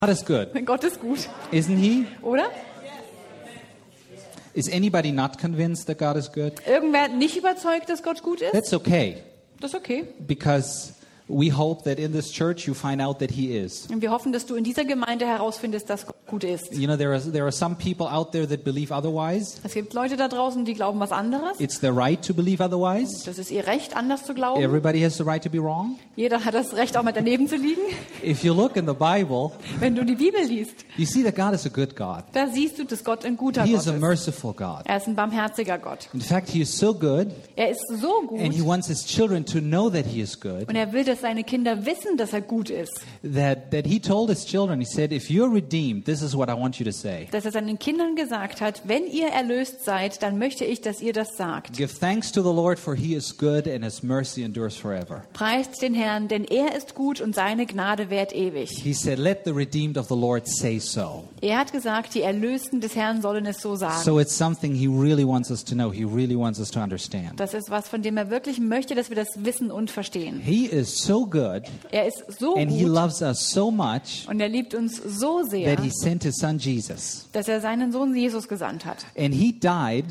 is good, Gott ist gut, isn't he? oder? Is anybody not convinced that God is good? Irgendwer nicht überzeugt, dass Gott gut ist? That's okay, Das ist okay. because we hope that in this church you find out that he is. Und wir hoffen, dass du in dieser Gemeinde herausfindest, dass Gott gut ist. You know, there are some people out there that believe otherwise. Es gibt Leute da draußen, die glauben was anderes. It's their right to believe otherwise. Das ist ihr Recht, anders zu glauben. Everybody has the right to be wrong. Jeder hat das Recht, auch mal daneben zu liegen. If you look in the Bible, Wenn du die Bibel liest, you see that God is a good God. da siehst du, dass Gott ein guter He Gott is a ist. merciful God. Er ist ein barmherziger Gott. In fact, he is so good, Er ist so and he gut wants his children to know that he is good, und er will, dass seine Kinder wissen, dass er gut ist. that he told his children, he said, if you're redeemed, this is what I want you to say. Dass er seinen Kindern gesagt hat, wenn ihr erlöst seid, dann möchte ich, dass ihr das sagt. Give thanks to the Lord, for he is good, and his mercy endures forever. Preist den Herrn, denn er ist gut und seine Gnade währt ewig. He said, let the redeemed of the Lord say so. Er hat gesagt, die Erlösten des Herrn sollen es so sagen. So it's something he really wants us to know. He really wants us to understand. Das ist was, von dem er wirklich möchte, dass wir das wissen und verstehen. He is so good, Er ist so and he gut loves us so much und er liebt uns so sehr, that he sent his son Jesus. dass er seinen Sohn Jesus gesandt hat. And he died,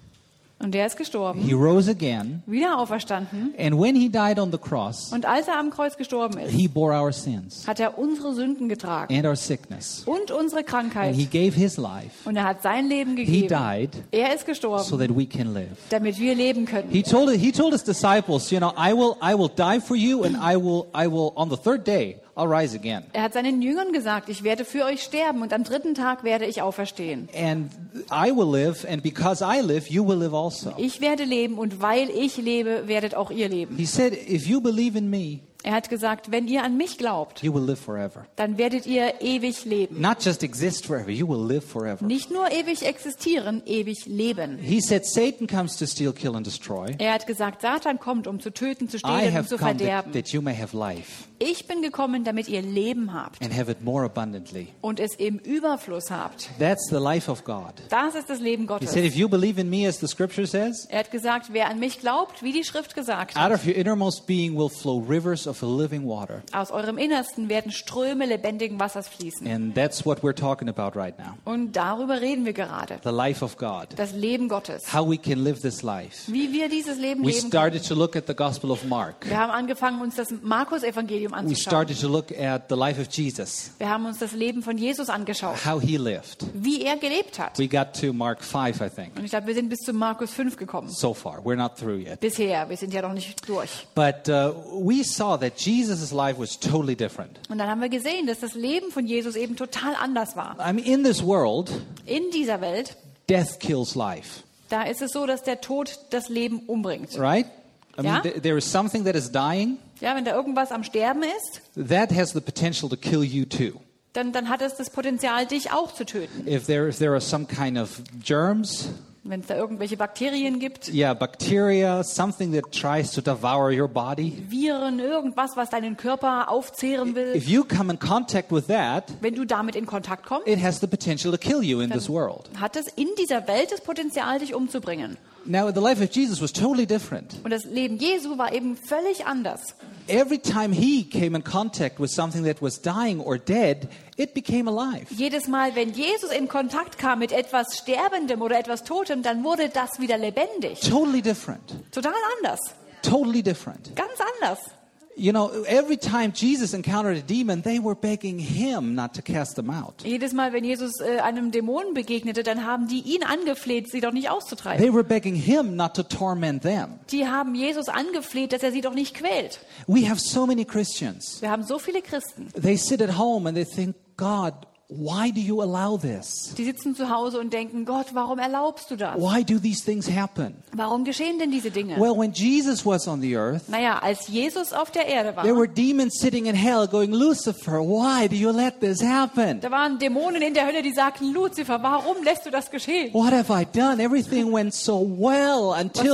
Und der ist gestorben, he rose again, wieder auferstanden. and when he died on the cross, Und als er am Kreuz gestorben ist, he bore our sins hat er unsere Sünden getragen and our sickness. und unsere And Krankheit. he gave his life. Und er hat sein Leben He gegeben. died Er ist so gestorben, that we can live. damit wir leben können. He told his disciples, you know, I will die for you, and I will on the third day I'll rise again. Er hat seinen Jüngern gesagt, ich werde für euch sterben und am dritten Tag werde ich auferstehen. And I will live, and because I live, you will live also. Ich werde leben und weil ich lebe, werdet auch ihr leben. He said, if you believe in me, Er hat gesagt, wenn ihr an mich glaubt, you will live forever. dann werdet ihr ewig leben. Not just exist forever, you will live forever. Nicht nur ewig existieren, ewig leben. He said, Satan comes to steal, kill, and destroy. Er hat gesagt, Satan kommt, um zu töten, zu I stehlen und have zu come verderben. that you may have life Ich bin gekommen, damit ihr Leben habt and have it more abundantly. und es im Überfluss habt. That's the life of God. Das ist das Leben He Gottes. said, if you believe in me, as the scripture says, Er hat gesagt, wer an mich glaubt, wie die Schrift gesagt out hat, of your innermost being will flow rivers of a living water. aus eurem Innersten werden Ströme lebendigen Wassers fließen. And that's what we're talking about right now. Und darüber reden wir gerade. The life of God. Das Leben Gottes. How we can live this life. Wie wir dieses Leben We leben können. started to look at the Gospel of Mark. Wir haben angefangen, uns das Markus-Evangelium We anzuschauen. started to look at the life of Jesus, Wir haben uns das Leben von Jesus angeschaut, how he lived. wie er gelebt hat. We got to Mark 5, I think, Und ich glaube, wir sind bis zu Markus 5 gekommen. so far. We're not through yet. Bisher, wir sind ja noch nicht durch. But we saw that Jesus' life was totally different. Und dann haben wir gesehen, dass das Leben von Jesus eben total anders war. I mean, in this world, In dieser Welt, death kills life, da ist es so, dass der Tod das Leben umbringt. right? I mean, Yeah. there is something that is dying, Ja, wenn da irgendwas am Sterben ist, that has the potential to kill you too. dann hat es das Potenzial, dich auch zu töten. If there are some kind of germs, Wenn es da irgendwelche Bakterien gibt, bacteria, something that tries to devour your body, Viren, irgendwas, was deinen Körper aufzehren will, if you come in contact with that, wenn du damit in Kontakt kommst, it has the potential to kill you in this world. hat es in dieser Welt das Potenzial, dich umzubringen. Now, the life of Jesus was totally different. Und das Leben Jesu war eben völlig anders. Every time he came in contact with something that was dying or dead, it became alive. Jedes Mal, wenn Jesus in Kontakt kam mit etwas Sterbendem oder etwas Totem, dann wurde das wieder lebendig. Totally different. Total anders. Totally different. Ganz anders. You know, every time Jesus encountered a demon, they were begging him not to cast them out. Jedes Mal, wenn Jesus einem Dämonen begegnete, dann haben die ihn angefleht, sie doch nicht auszutreiben. They were begging him not to torment them. Die haben Jesus angefleht, dass er sie doch nicht quält. We have so many Christians. Wir haben so viele Christen, They sit at home and they think, God, why do you allow this? die sitzen zu Hause und denken, Gott, warum erlaubst du das? Why do these things happen? Warum geschehen denn diese Dinge? Well, when Jesus was on the earth, Naja, als Jesus auf der Erde war, there were demons sitting in hell going, Lucifer, why do you let this happen? da waren Dämonen in der Hölle, die sagten, Luzifer, warum lässt du das geschehen? What have I done? Everything went so well until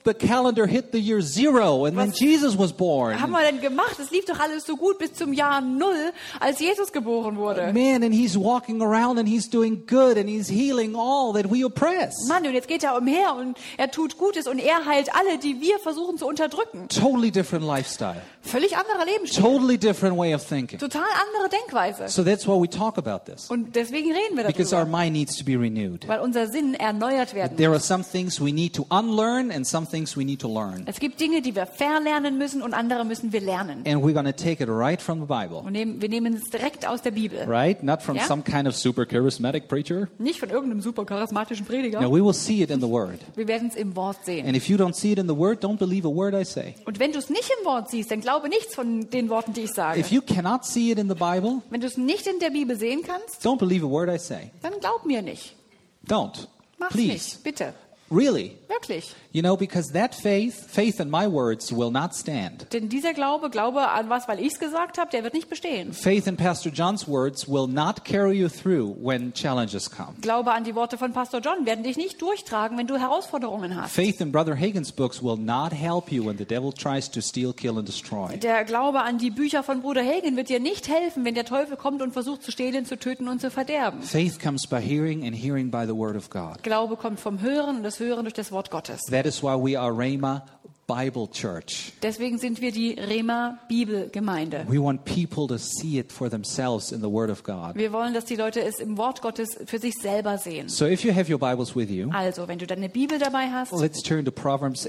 the calendar hit the year 0 and then Jesus was born. haben wir denn gemacht? Es lief doch alles so gut bis zum Jahr 0, als Jesus geboren wurde. Man, and he's walking around and he's doing good and he's healing all that we oppress. Mann, und jetzt geht er umher und er tut Gutes und er heilt alle, die wir versuchen zu unterdrücken. Totally different lifestyle. Völlig anderer Lebensstil. Totally different way of thinking. Total andere Denkweise. So that's why we talk about this. Und deswegen reden wir Because our darüber. mind needs to be renewed. Weil unser Sinn erneuert werden There are muss. some things we need to unlearn and some things we need to learn. Es gibt Dinge, die wir verlernen müssen und andere müssen wir lernen. And we're going to take it right from the Bible. Und wir nehmen es direkt aus der Bibel. Right? Not from Yeah. some kind of super charismatic preacher. Nicht von irgendeinem super charismatischen Prediger. No, we will see it in the Word. Wir werden es im Wort sehen. And if you don't see it in the Word, don't believe a word I say. Und wenn du es nicht im Wort siehst, dann glaube nichts von den Worten, die ich sage. If you cannot see it in the Bible, Wenn du es nicht in der Bibel sehen kannst, don't believe a word I say. dann glaub mir nicht. Don't. Mach's Please. nicht, bitte. Really. Wirklich. You know, because that faith in my words will not stand. Denn dieser Glaube an was, weil ich es gesagt habe, der wird nicht bestehen. Faith in Pastor John's words will not carry you through when challenges come. Glaube an die Worte von Pastor John werden dich nicht durchtragen, wenn du Herausforderungen hast. Faith in Brother Hagin's books will not help you when the devil tries to steal, kill and destroy. Der Glaube an die Bücher von Bruder Hagin wird dir nicht helfen, wenn der Teufel kommt und versucht zu stehlen, zu töten und zu verderben. Faith comes by hearing and hearing by the word of God. Glaube kommt vom Hören und das Hören durch das Wort Gottes. That is why we are Rhema Bible Church. Deswegen sind wir die Rema Bibelgemeinde. We want people to see it for themselves in the Word of God. Wir wollen, dass die Leute es im Wort Gottes für sich selber sehen. So if you have your Bibles with you, Also, wenn du deine Bibel dabei hast, let's turn to Proverbs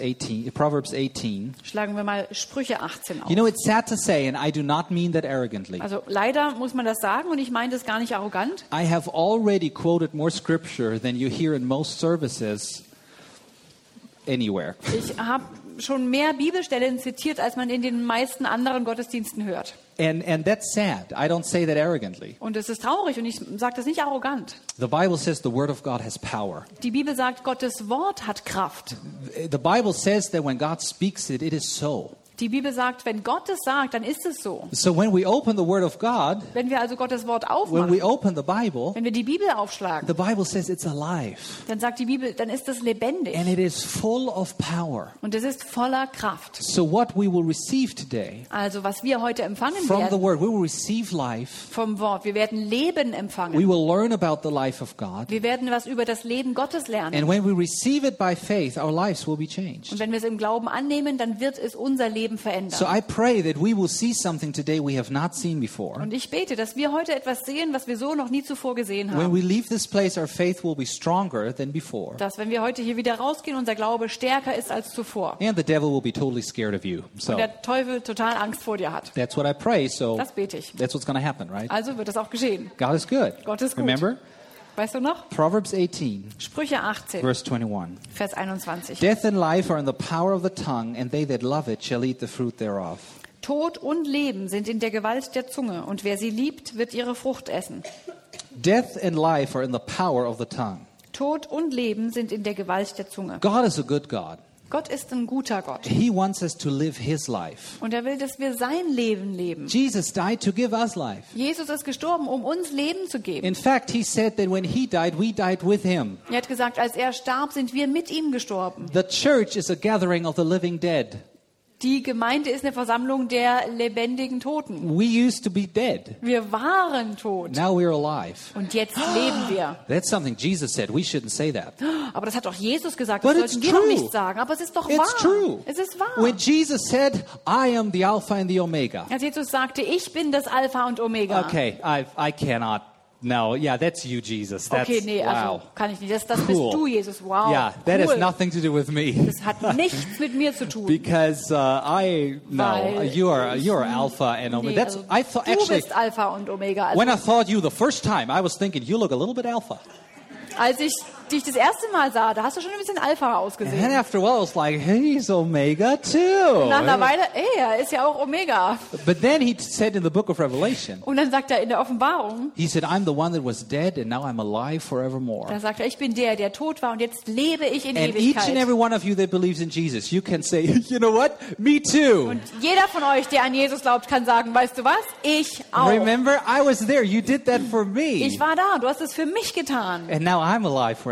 18. schlagen wir mal Sprüche 18 auf. You know, it's sad to say, and I do not mean that arrogantly. Also leider muss man das sagen und ich meine das gar nicht arrogant. I have already quoted more scripture than you hear in most services anywhere. Ich habe schon mehr Bibelstellen zitiert, als man in den meisten anderen Gottesdiensten hört. And that's sad. I don't say that arrogantly. Und es ist traurig und ich sage das nicht arrogant. The Bible says the Word of God has power. Die Bibel sagt, Gottes Wort hat Kraft. The Bible says that when God speaks it, it is so. Die Bibel sagt, wenn Gott es sagt, dann ist es so. So when we open the Word of God, Wenn wir also Gottes Wort when aufmachen, we open the Bible, wenn wir die Bibel aufschlagen, the Bible says it's alive. dann sagt die Bibel, dann ist es lebendig. And it is full of power. Und es ist voller Kraft. So what we will receive today Also was wir heute empfangen from the werden Word, we will receive life. vom Wort, wir werden Leben We empfangen. will learn about the life of God. Wir werden was über das Leben Gottes And lernen. when we receive it by faith, our lives will be changed. Und wenn wir es im Glauben annehmen, dann wird es unser Leben So verändern. I pray that we will see something today we have not seen before. Und ich bete, dass wir heute etwas sehen, was wir so noch nie zuvor gesehen When we haben. leave this place, our faith will be stronger than before. Dass, wenn wir heute hier wieder rausgehen, unser Glaube stärker ist als zuvor. And the devil will be totally scared of you. Und So der Teufel total Angst vor dir hat. that's what I pray. So Das bete ich. that's what's going to happen, right? Also wird es auch geschehen. God is good. Gott ist gut. Remember? Weißt du noch? Proverbs 18, Sprüche 18, verse 21. Vers 21. Death and life are in the power of the tongue, and they that love it shall eat the fruit thereof. Tod und Leben sind in der Gewalt der Zunge, und wer sie liebt, wird ihre Frucht essen. Death and life are in the power of the tongue. Tod und Leben sind in der Gewalt der Zunge. God is a good God. Gott ist ein guter Gott. He wants us to live His life. Und er will, dass wir sein Leben leben. Jesus died to give us life. Jesus ist gestorben, um uns Leben zu geben. In fact, He said that when He died, we died with Him. Er hat gesagt, als er starb, sind wir mit ihm gestorben. The church is a gathering of the living dead. Die Gemeinde ist eine Versammlung der lebendigen Toten. We used to be dead. Wir waren tot. Now we're alive. Und jetzt leben wir. That's something Jesus said. We shouldn't say that. Aber das hat doch Jesus gesagt. But Das it's sollten wir doch true. nicht sagen. Aber es ist doch It's wahr. true. Es ist wahr. When Jesus said, I am the Alpha and the Omega. Als Jesus sagte, ich bin das Alpha und Omega. Okay, I cannot. No, yeah, that's you, Jesus. That's, Okay, nee, also wow. kann ich nicht. Das Cool. bist du, Jesus. Wow. Yeah, that cool. has nothing to do with me. Das hat nichts mit mir zu tun. Because Weil you are Alpha and Omega. Nee, That's also I thought du actually bist Alpha und Omega. Also, when I thought you the first time, I was thinking you look a little bit Alpha. als ich dich das erste Mal sah, da hast du schon ein bisschen Alpha And then ausgesehen. after a while, I was like, hey, he's Omega too. Nach einer Weile, er ist ja auch Omega. But then he said in the book of Revelation, Und dann sagt er in der Offenbarung, he said, I'm the one that was dead and now I'm alive forevermore. da sagt er, ich bin der tot war und jetzt lebe ich in And each and Ewigkeit. every one of you that believes in Jesus, you can say, you know what? Me too. Und jeder von euch, der an Jesus glaubt, kann sagen, weißt du was? Ich auch. Remember, I was there. You did that for me. Ich war da, du hast es für mich getan. And now I'm alive forevermore.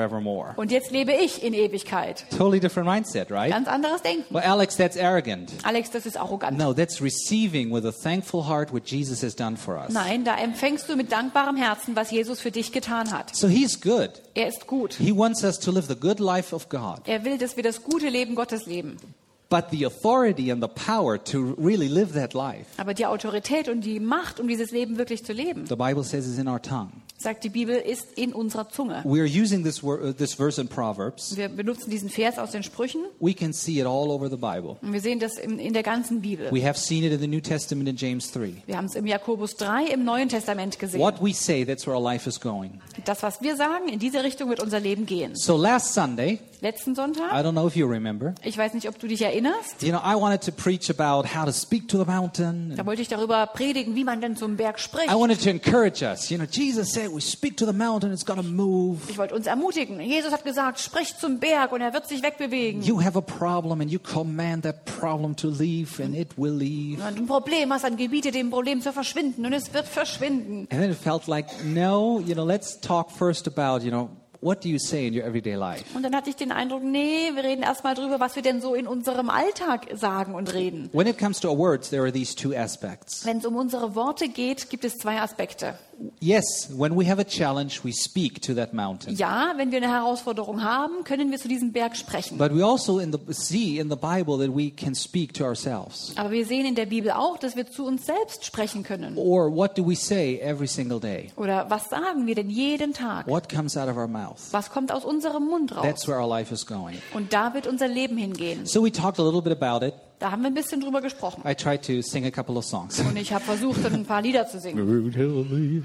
forevermore. Und jetzt lebe ich in Ewigkeit. Totally different mindset, right? Ganz anderes Denken. Well, Alex, that's arrogant. Alex, das ist arrogant. No, that's receiving with a thankful heart what Jesus has done for us. Nein, da empfängst du mit dankbarem Herzen, was Jesus für dich getan hat. So he's good. Er ist gut. He wants us to live the good life of God. Er will, dass wir das gute Leben Gottes leben. But the authority and the power to really live that life, Aber die Autorität und die Macht, um dieses Leben wirklich zu leben, the Bible says is in our tongue. sagt die Bibel, ist in unserer Zunge. We are using this verse in Proverbs. Wir benutzen diesen Vers aus den Sprüchen We can see it all over the Bible. und wir sehen das in der ganzen Bibel. We have seen it in the New Testament in James 3. Wir haben es im Jakobus 3 im Neuen Testament gesehen. What we say, that's where our life is going. Das, was wir sagen, in diese Richtung wird unser Leben gehen. So last Sunday, Letzten Sonntag, I don't know if you remember, ich weiß nicht, ob du dich erinnerst, you know, I wanted to preach about how to speak to the mountain. da wollte ich darüber predigen, wie man denn zum Berg spricht. I wanted to encourage us. You know, Jesus said, we speak to the mountain, it's going to move. Ich wollte uns ermutigen. Jesus hat gesagt, sprich zum Berg und er wird sich wegbewegen. You have a problem and you command that problem to leave and it will leave. Wenn du ein Problem hast, dann gebiete dem Problem zu verschwinden und es wird verschwinden. And then it felt like, no, you know, let's talk first about, you know, what do you say in your everyday life? Und dann hatte ich den Eindruck, nee, wir reden erstmal drüber, was wir denn so in unserem Alltag sagen und reden. When it comes to our words, there are these two aspects. Wenn es um unsere Worte geht, gibt es zwei Aspekte. Yes, when we have a challenge, we speak to that mountain. Ja, wenn wir eine Herausforderung haben, können wir zu diesem Berg sprechen. But we also see in the Bible that we can speak to ourselves. Aber wir sehen in der Bibel auch, dass wir zu uns selbst sprechen können. Or what do we say every single day? Oder was sagen wir denn jeden Tag? What comes out of our mouth? Was kommt aus unserem Mund That's raus? where our life is going. Und da wird unser Leben hingehen. So we talked a little bit about it. Da haben wir ein bisschen drüber gesprochen. I tried to sing a couple of songs. Und ich habe versucht, dann ein paar Lieder zu singen.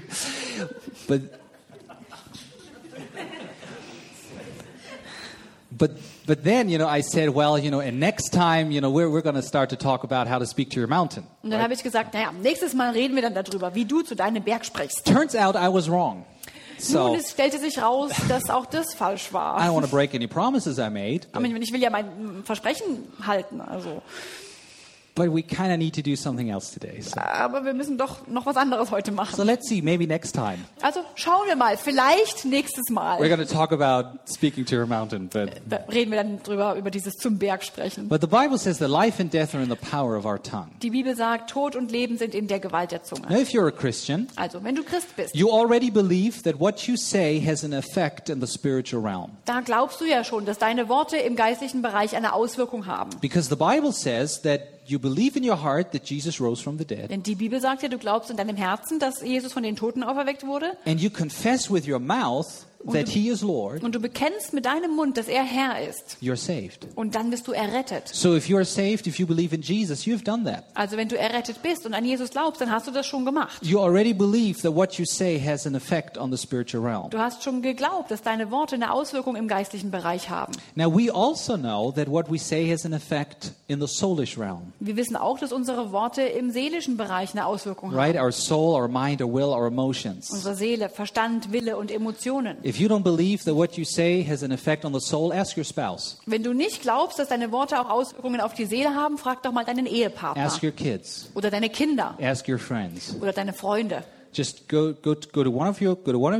But then, you know, I said, well, you know, and next time, you know, we're going to start to talk about how to speak to your mountain. Und dann habe ich gesagt, naja, nächstes Mal reden wir dann darüber, wie du zu deinem Berg sprichst. Turns out I was wrong. So Nun, es stellte sich raus, dass auch das falsch I don't war. want to break any promises I made, Aber ich will ja mein Versprechen halten. Also. but we kind of need to do something else today. Aber wir müssen doch noch was anderes heute So machen. let's see, maybe next time. Also schauen wir mal, vielleicht nächstes We're Mal. going to talk about speaking to your mountain, but Da reden wir dann drüber, über dieses zum Berg sprechen. the Bible says that life and death are in the power of our tongue. Die Bibel sagt, Tod und Leben sind in der Gewalt der Zunge. Now, if you're a Christian, Also, wenn du Christ bist, you already believe that what you say has an effect in the spiritual realm. da glaubst du ja schon, dass deine Worte im geistlichen Bereich eine Auswirkung haben. Because the Bible says that you believe in your heart that Jesus rose from the dead, Denn die Bibel sagt ja, du glaubst in deinem Herzen, dass Jesus von den Toten auferweckt wurde. and you confess with your mouth that He is Lord, Und du bekennst mit deinem Mund, dass er Herr ist. you're saved. Und dann bist du errettet. So if you are saved, if you believe in Jesus, you've done that. Also wenn du errettet bist und an Jesus glaubst, dann hast du das schon gemacht. You already believe that what you say has an effect on the spiritual realm. Du hast schon geglaubt, dass deine Worte eine Auswirkung im geistlichen Bereich haben. Now, we also know that what we say has an effect in the soulish realm, Wir wissen auch, dass unsere Worte im seelischen Bereich eine Auswirkung right? haben. Our soul, our mind, our will, our emotions. Unsere Seele, Verstand, Wille und Emotionen. If you don't believe that what you say has an effect on the soul, ask your spouse, Wenn du nicht glaubst, dass deine Worte auch Auswirkungen auf die Seele haben, frag doch mal deinen Ehepartner ask your kids, oder deine Kinder ask your friends. oder deine Freunde. Just go to one of your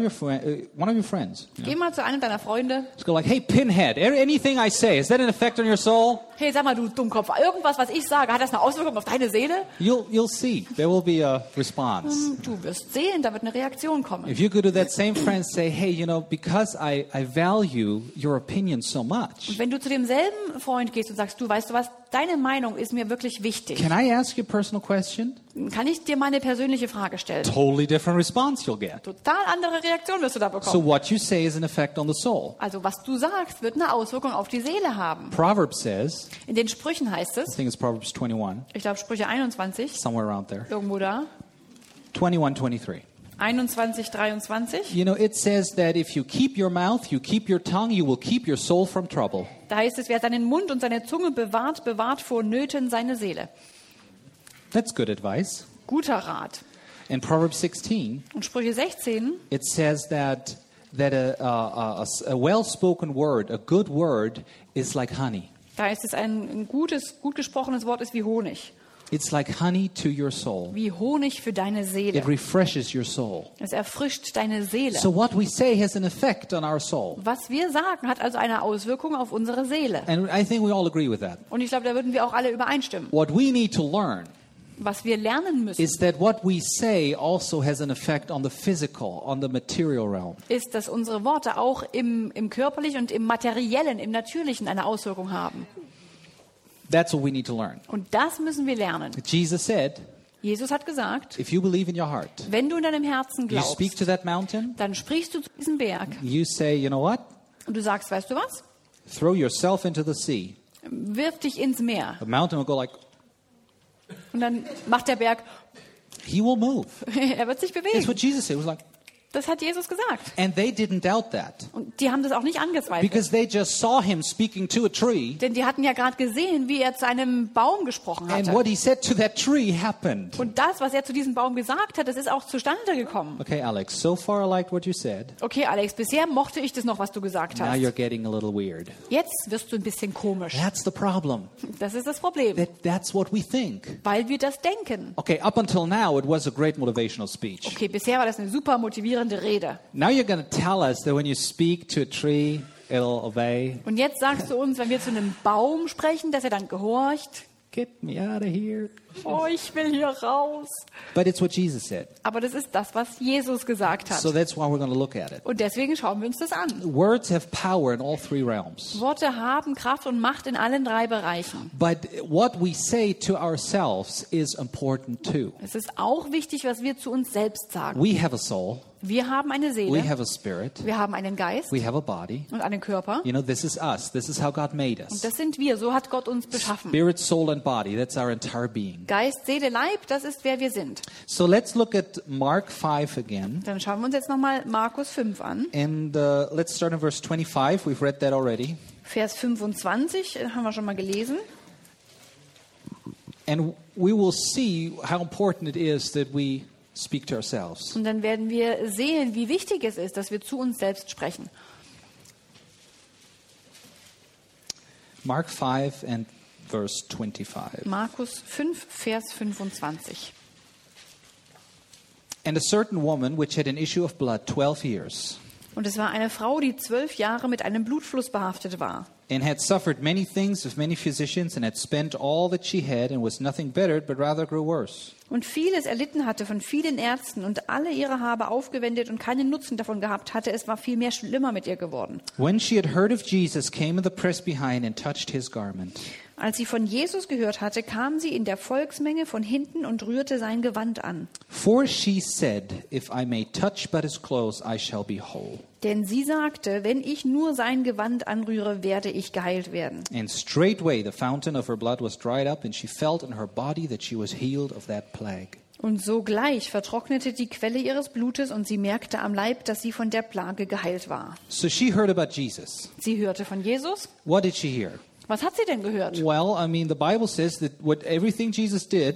friends. You know? Geh mal zu einem deiner Freunde. Just go like, hey, Pinhead, anything I say, is that an effect on your soul? Hey, sag mal, du Dummkopf, irgendwas, was ich sage, hat das eine Auswirkung auf deine Seele? You'll see. There will be a response. Du wirst sehen, da wird eine Reaktion kommen. If you go to that same friend and say, hey, you know, because I value your opinion so much, Und wenn du zu demselben Freund gehst und sagst, du weißt du was, deine Meinung ist mir wirklich wichtig, can I ask you a personal question? kann ich dir mal eine persönliche Frage stellen? Totally different response you'll get. Total andere Reaktion wirst du da So bekommen. what you say is an effect on the soul. Also was du sagst, wird eine Auswirkung auf die Seele haben. Proverbs says, In den Sprüchen heißt I es, think it's Proverbs 21, ich glaube Sprüche 21, somewhere around there, irgendwo da, 21, 23. 21, 23, You know, it says that if you keep your mouth, you keep your tongue, you will keep your soul from trouble. da heißt es, wer seinen Mund und seine Zunge bewahrt, bewahrt vor Nöten seine Seele. That's good advice. Guter Rat. In Proverbs 16, Und Sprüche 16, it says that a well-spoken word, a good word, is like honey. da ist es ein gutes, gut gesprochenes Wort ist wie Honig. It's like honey to your soul. wie Honig für deine It Seele. refreshes your soul. Es erfrischt deine Seele. So what we say has an effect on our soul. Was wir sagen, hat also eine Auswirkung auf unsere Seele. And I think we all agree with that. Und ich glaube, da würden wir auch alle übereinstimmen. What we need to learn Was wir lernen müssen, is that what we say also has an effect on the physical, on the material realm. ist, dass unsere Worte auch im körperlichen und im materiellen, im natürlichen eine Auswirkung haben. That's what we need to learn. Und das müssen wir lernen. Jesus said, Jesus hat gesagt, if you believe in your heart, wenn du in deinem Herzen you speak to glaubst, that mountain, dann sprichst du zu diesem Berg you say, you know what? und du sagst, weißt du was? Throw yourself into the sea. Wirf dich ins Meer. The mountain will go like, Und dann macht der Berg, he will move. er wird sich That's bewegen. what Jesus said. It was like, Das hat Jesus gesagt. and they didn't doubt that Und die haben das auch nicht angezweifelt. because they just saw him speaking to a tree, Denn die hatten ja gerade gesehen, wie er zu einem Baum gesprochen and hatte. what he said to that tree happened. Und das, was er zu diesem Baum gesagt hat, das ist auch zustande gekommen. Okay, Alex, so far I liked what you said. Okay, Alex, bisher mochte ich das noch, was du gesagt Now hast. you're getting a little weird. Jetzt wirst du ein bisschen komisch. That's the problem. Das ist das Problem, That's what we think. weil wir das denken. Okay, up until now, it was a great motivational speech. Okay, bisher war das eine super motivierende Rede. Now you're going to tell us that when you speak to a tree, it'll obey. Und jetzt sagst du uns, wenn wir zu einem Baum sprechen, dass er dann gehorcht. Get me out of here. Oh, ich will hier raus. But it's what Jesus said. Aber das ist das, was Jesus gesagt hat. So that's why we're going to look at it. Und deswegen schauen wir uns das an. Words have power in all three realms. Worte haben Kraft und Macht in allen drei Bereichen. But what we say to ourselves is important too. Es ist auch wichtig, was wir zu uns selbst sagen. We have a soul. Wir haben eine We Seele, have a spirit. wir haben einen Geist We have a body. und einen Körper. You know, this is us. This is how God made Und us. das sind wir, so hat Gott uns beschaffen. Spirit, soul, and body. That's our entire being. Geist, Seele, Leib, das ist, wer wir sind. So let's look at Mark 5 again. Dann schauen wir uns jetzt nochmal Markus 5 an. And let's start in verse 25. We've read that already. Vers 25, haben wir schon mal gelesen. And we will see how important it is that we speak to ourselves. Und dann werden wir sehen, wie wichtig es ist, dass wir zu uns selbst sprechen. Mark 5 and verse 25. Markus 5, Vers 25. And a certain woman which had an issue of blood 12 years Und es war eine Frau, die 12 Jahre mit einem Blutfluss behaftet war. and had suffered many things of many physicians and had spent all that she had and was nothing bettered but rather grew worse. Und vieles erlitten hatte von vielen Ärzten und alle ihre Habe aufgewendet und keinen Nutzen davon gehabt hatte. Es war viel mehr schlimmer mit ihr geworden. When she had heard of Jesus, came in the press behind and touched his garment. Als sie von Jesus gehört hatte, kam sie in der Volksmenge von hinten und rührte sein Gewand an. For she said, if I may touch but his clothes, I shall be whole. Denn sie sagte, wenn ich nur sein Gewand anrühre, werde ich geheilt werden. And straightway the fountain of her blood was dried up, and she felt in her body that she was healed of that plague. Und sogleich vertrocknete die Quelle ihres Blutes und sie merkte am Leib, dass sie von der Plage geheilt war. So she heard about Jesus. Sie hörte von Jesus. What did she hear? Was hat sie denn gehört? Well, I mean, the Bible says that everything Jesus did,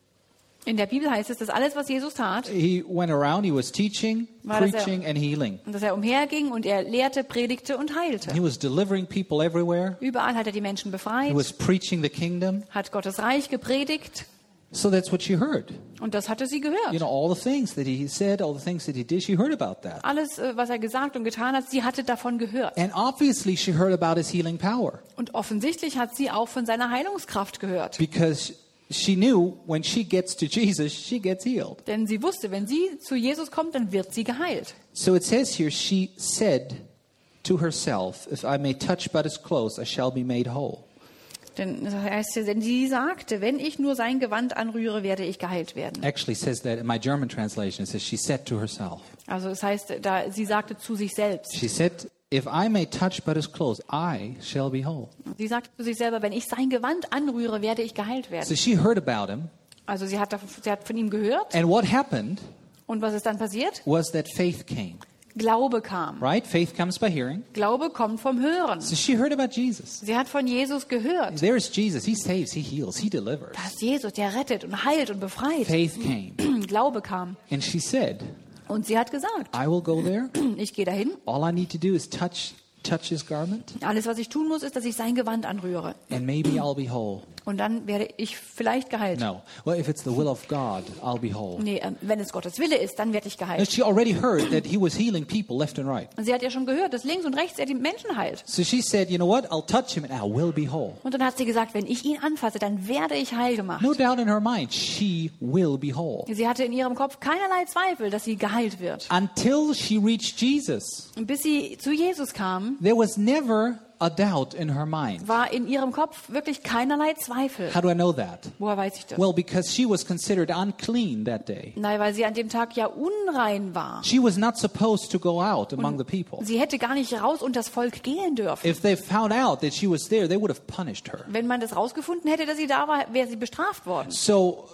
In der Bibel heißt es, dass alles, was Jesus tat, he went around, he was teaching, War das preaching, and healing. und dass er umherging und er lehrte, predigte und heilte. He was delivering people everywhere. Überall hat er die Menschen He befreit, was preaching the kingdom. hat Gottes Reich gepredigt So that's what she heard. und das hatte sie You gehört. know, all the things that he said, all the things that he did, she heard about that. Alles, was er gesagt und getan hat, sie hatte davon gehört. And obviously she heard about his healing power Und offensichtlich hat sie auch von seiner Heilungskraft gehört. because she knew when she gets to Jesus, she gets healed. Denn sie wusste, wenn sie zu Jesus kommt, dann wird sie geheilt. So it says here, she said to herself, if I may touch but his clothes, I shall be made whole. Denn das heißt ja, denn sie sagte, wenn ich nur sein Gewand anrühre, werde ich geheilt werden. Actually says that in my German translation, it says she said to herself. Also es heißt, sie sagte zu sich selbst. She said, if I may touch but his clothes, I shall be whole. Sie sagte zu sich selber, wenn ich sein Gewand anrühre, werde ich geheilt So werden. she heard about him. Also sie hat von ihm gehört. And what happened Und was ist dann passiert? was that faith came, Glaube kam. right? Faith comes by hearing. Glaube kommt vom Hören. So she heard about Jesus. Sie hat von Jesus gehört. There's Jesus. He saves, he heals, he delivers. Da ist Jesus, der rettet und heilt und befreit. Faith came. Glaube kam. And she said, Und sie hat gesagt, I will go there. ich gehe dahin. All I need to do is touch his garment, Alles, was ich tun muss, ist, dass ich sein Gewand anrühre. and maybe I'll be whole. und dann werde ich vielleicht geheilt. No. Well, if it's the will of God, I'll be whole. Nee, wenn es Gottes Wille ist, dann werde ich And geheilt. she already heard that he was healing people left and right. Und sie hat ja schon gehört, dass links und rechts er die Menschen heilt. So she said, you know what? I'll touch him and I will be whole. Und dann hat sie gesagt, wenn ich ihn anfasse, dann werde ich heil gemacht. No doubt in her mind, she will be whole. Sie hatte in ihrem Kopf keinerlei Zweifel, dass sie geheilt wird. Until she reached Jesus, Und bis sie zu Jesus kam, there was never a doubt in her mind. war in ihrem Kopf wirklich keinerlei Zweifel. How do I know that? Woher weiß ich das? Well, because she was considered unclean that day. Nein, weil sie an dem Tag ja unrein war. She was not supposed to go out among the people. Sie hätte gar nicht raus unter das Volk gehen dürfen. If they found out that she was there, they would have punished her. Wenn man das rausgefunden hätte, dass sie da war, wäre sie bestraft worden. So,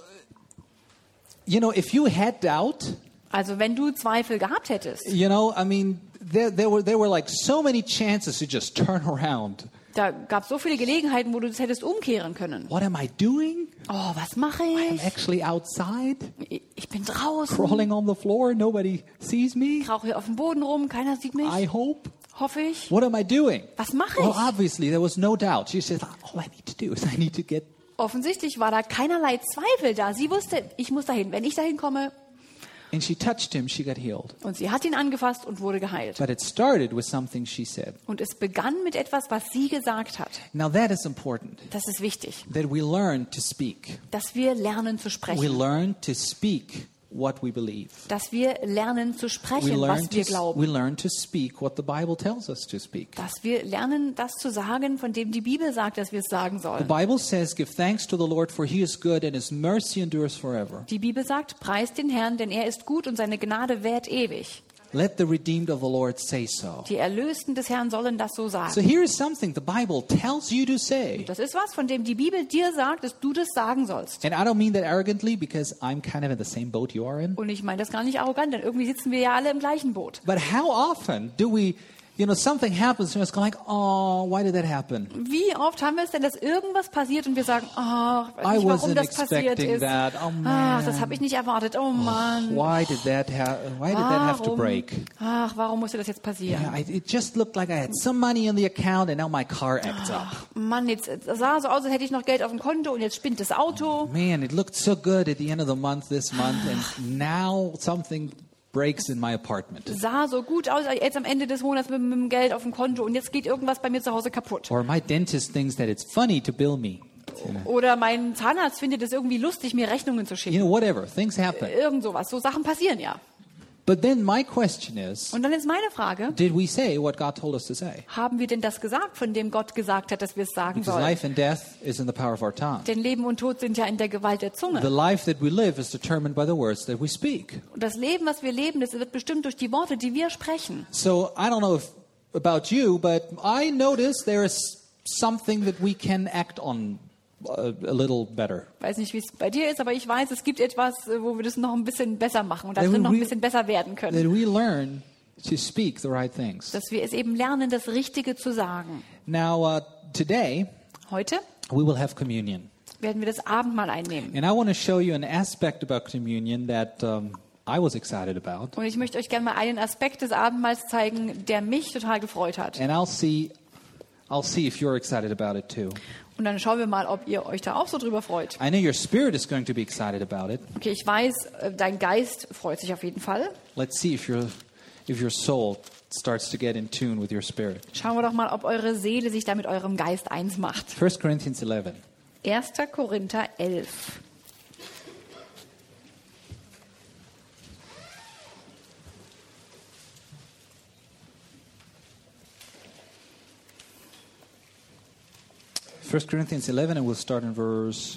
you know, if you had doubt, Also wenn du Zweifel gehabt hättest, you know, I mean, there were like so many chances to just turn around. da gab es so viele Gelegenheiten, wo du das hättest umkehren können. What am I doing? Oh, was mache I'm ich? actually outside, Ich bin draußen, crawling on the floor. Nobody sees me. ich rauche hier auf dem Boden rum, keiner sieht mich, I hope. hoffe ich. What am I doing? Was mache Well, ich? obviously, there was no doubt. She said, all I need to do is I need to get. Offensichtlich war da keinerlei Zweifel da. Sie wusste, ich muss dahin. Wenn ich dahin komme, And she touched him, she got healed. und sie hat ihn angefasst und wurde geheilt. But it started with something she said. Und es begann mit etwas, was sie gesagt hat. Now that is important, Das ist wichtig, that we learn to speak. dass wir lernen zu We sprechen. learn to speak what we believe. Dass wir lernen zu We sprechen, learn was wir we glauben. learn to speak what the Bible tells us to speak. Dass wir lernen, das zu sagen, von dem die Bibel sagt, dass wir es sagen The sollen. Bible says, give thanks to the Lord, for he is good and his mercy endures forever. Die Bibel sagt, preist den Herrn, denn er ist gut und seine Gnade währt ewig. Let the redeemed of the Lord say so. Die Erlösten des Herrn sollen das so So sagen. here is something the Bible tells you to say. Das ist was, von dem die Bibel dir sagt, dass du das sagen sollst. And I don't mean that arrogantly because I'm kind of in the same boat you are in. Und ich meine das gar nicht arrogant, denn irgendwie sitzen wir ja alle im gleichen Boot. But how often do we, you know, something happens and it's like, oh, why did that happen? Wie oft haben wir es denn, dass irgendwas passiert und wir sagen, ach, ich weiß I nicht, warum wasn't das passiert expecting ist. that. Oh, Ach, das man. habe ich nicht erwartet. Oh Mann. Why did that have to break? Ach, warum musste das jetzt passieren? Yeah, it just looked like I had some money in the account and now my car acts up. Mann, jetzt es sah so aus, als hätte ich noch Geld auf dem Konto und jetzt spinnt das Auto. Man, it looked so good at the end of the month this month and now something breaks in my apartment. Sah so gut aus jetzt am Ende des Monats mit dem Geld auf dem Konto und jetzt geht irgendwas bei mir zu Hause kaputt. Or my dentist thinks that it's funny to bill me. Oder mein Zahnarzt findet es irgendwie lustig, mir Rechnungen zu You schicken. know, whatever. Things happen. Irgend sowas. So Sachen passieren ja. But then my question is, Und dann ist meine Frage, did we say what God told us to say? haben wir denn das gesagt, von dem Gott gesagt hat, dass wir es sagen Because sollen? life and death is in the power of our tongue. Denn Leben und Tod sind ja in der Gewalt der The Zunge. life that we live is determined by the words that we speak. Und das Leben, was wir leben, das wird bestimmt durch die Worte, die wir sprechen. So I don't know about you, but I notice there is something that we can act on a little better. Ich weiß nicht, wie es bei dir ist, aber ich weiß, es gibt etwas, wo wir das noch ein bisschen besser machen und da That drin we noch ein re- bisschen besser werden können. That we learn to speak the right things. Dass wir es eben lernen, das Richtige zu sagen. Now, today Heute we will have communion. werden wir das Abendmahl einnehmen. And I want to show you an aspect about communion that I was excited about. Und ich möchte euch gerne mal einen Aspekt des Abendmahls zeigen, der mich total gefreut hat. And I'll see if you're excited about it too. Und dann schauen wir mal, ob ihr euch da auch so drüber freut. I know your spirit is going to be excited about it. Okay, ich weiß, dein Geist freut sich auf jeden Fall. Let's see if your soul starts to get in tune with your spirit. Schauen wir doch mal, ob eure Seele sich da mit eurem Geist eins macht. 1 Corinthians 11. 1. Korinther 11. First Corinthians 11, and we'll start in verse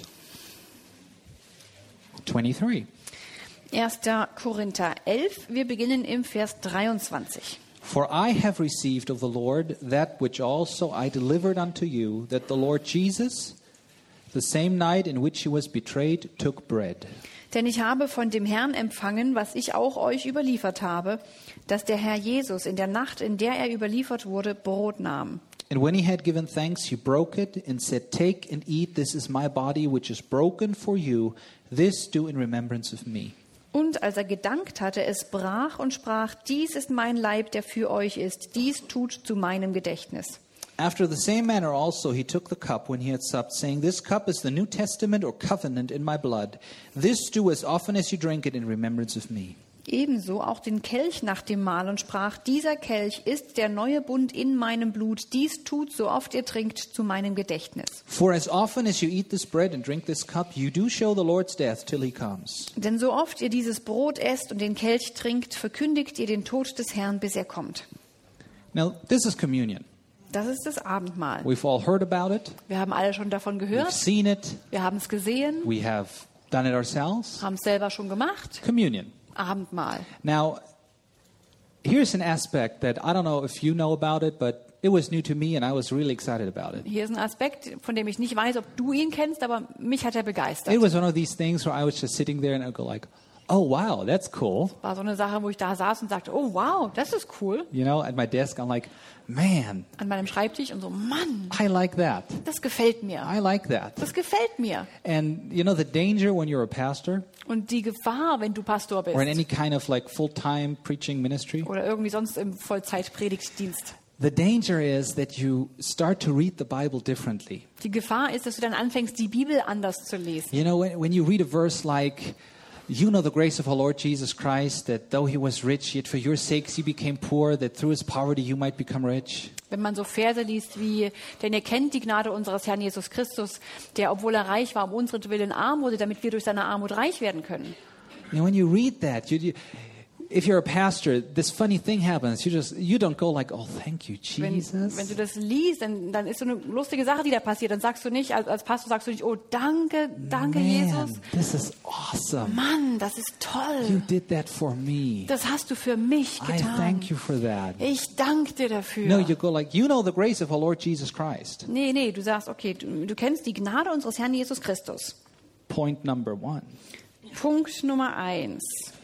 23. 1. Korinther 11, wir beginnen im Vers 23. For I have received of the Lord that which also I delivered unto you, that the Lord Jesus, the same night in which he was betrayed, took bread. Denn ich habe von dem Herrn empfangen, was ich auch euch überliefert habe, dass der Herr Jesus in der Nacht, in der er überliefert wurde, Brot nahm. And when he had given thanks, he broke it and said, Take and eat, this is my body, which is broken for you. This do in remembrance of me. Und als er gedankt hatte, es brach und sprach, dies ist mein Leib, der für euch ist, dies tut zu meinem Gedächtnis. After the same manner also he took the cup when he had supped, saying, This cup is the New Testament or covenant in my blood. This do as often as you drink it in remembrance of me. Ebenso auch den Kelch nach dem Mahl und sprach, dieser Kelch ist der neue Bund in meinem Blut. Dies tut, so oft ihr trinkt, zu meinem Gedächtnis. For as often as you eat this bread and drink this cup, you do show the Lord's death till he comes. Denn so oft ihr dieses Brot esst und den Kelch trinkt, verkündigt ihr den Tod des Herrn, bis er kommt. Now, this is communion. Das ist das Abendmahl. We've all heard about it. Wir haben alle schon davon We've gehört. seen it. Wir haben es gesehen, We have done it ourselves. haben es selber schon gemacht. Communion. Abendmahl. Now, here's an aspect that I don't know if you know about it, but it was new to me and I was really excited about it. Hier ist ein Aspekt, von dem ich nicht weiß, ob du ihn kennst, aber mich hat er begeistert. It was one of these things where I was just sitting there and I'd go like, oh wow, that's cool. War so eine Sache, wo ich da saß und sagte, oh wow, das ist cool. You know, at my desk, I'm like, man, An meinem Schreibtisch und so, Mann, I like that. das gefällt mir. I like that. Das gefällt mir. And you know, the danger when you're a pastor Und die Gefahr, wenn du Pastor bist or in any kind of like full-time preaching ministry, oder irgendwie sonst im Vollzeitpredigtdienst. the danger is that you start to read the Bible differently. Die Gefahr ist, dass du dann anfängst, die Bibel anders zu lesen. You know, when you read a verse like, you know the grace of our Lord Jesus Christ, that though he was rich, yet for your sakes he became poor, that through his poverty you might become rich. Wenn man so Verse liest wie, denn ihr kennt die Gnade unseres Herrn Jesus Christus, der, obwohl er reich war, um unseren arm wurde, damit wir durch seine Armut reich werden können. You know, when you read that, if you're a pastor, this funny thing happens. You don't go like, oh, thank you, Jesus. Wenn du das liest, dann ist so eine lustige Sache, die da passiert. Dann sagst du nicht, als Pastor sagst du nicht, oh, danke, Man, Jesus. this is awesome. Mann, das ist You toll. did that for me. Das hast du für mich I getan. thank you for that. Ich danke dir dafür. No, you go like, you know the grace of our Lord Jesus Christ. Nee, du sagst, okay, du kennst die Gnade unseres Herrn Jesus Christus. Point number 1. Punkt Nummer 1.